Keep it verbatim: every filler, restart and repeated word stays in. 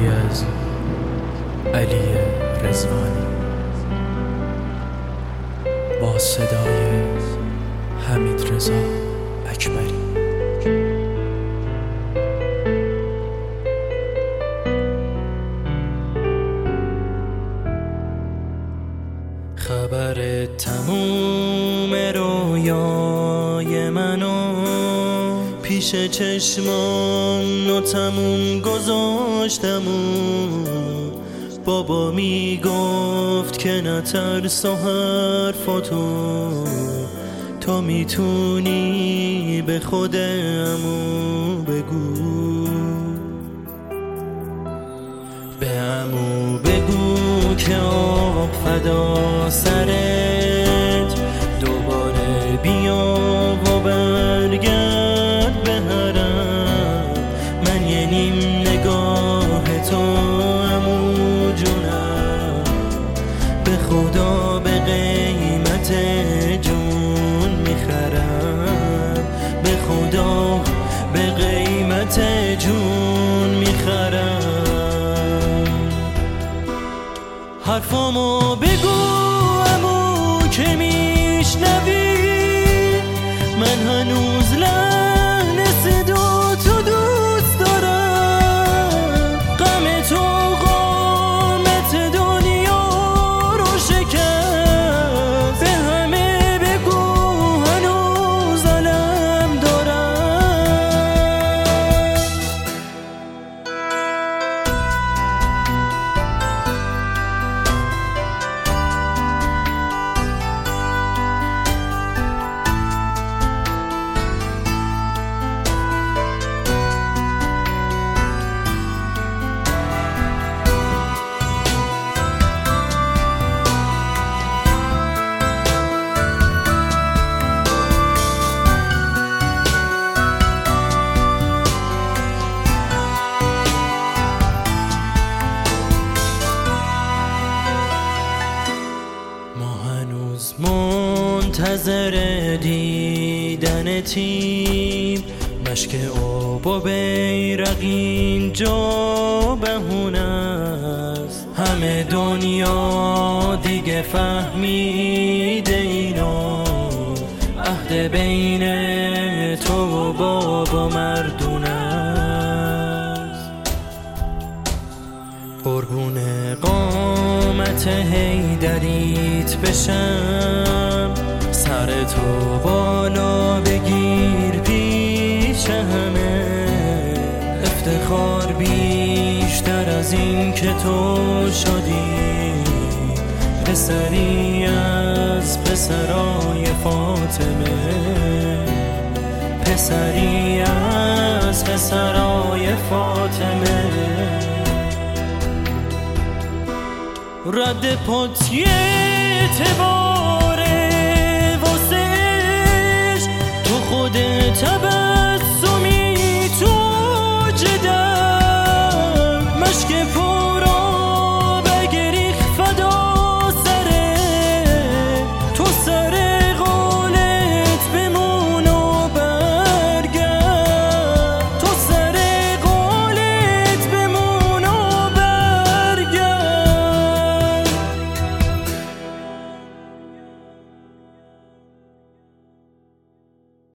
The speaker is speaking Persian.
آهنگی از علی رضوانی با صدای حمید رضا اکبری. خبر تموم رویای منو پیش چشمان و تموم گذاشتم و بابا میگفت که نترس و حرفاتو تو میتونی به خودمو بگو، به عمو بگو که آب فدا سرت دوباره بیا و برگرد به حرم. من یه نیم نگاه تو عمو جونم، به خدا به قیمت جون میخرم، به خدا به قیمت جون میخرم. حرفامو بگو عمو که میشنوی، من هنوز لحن صدا تو دوست دارم. غم تو قامت دنیا رو شکست، به همه بگو هنوز علم دارم. منتظر دیدن تیم مشک آب و بیرق اینجا بهونه است. همه دنیا دیگه فهمیده اینو، عهد بین تو و بابا مردونه است. قربون قامت حیدریت بشم، سر تو بالا بگیر پیش همه. افتخار بیشتر از این که تو شدی پسری از پسرای فاطمه، پسری از پسرای فاطمه. رد پات یه اعتباره واسش، تو خودت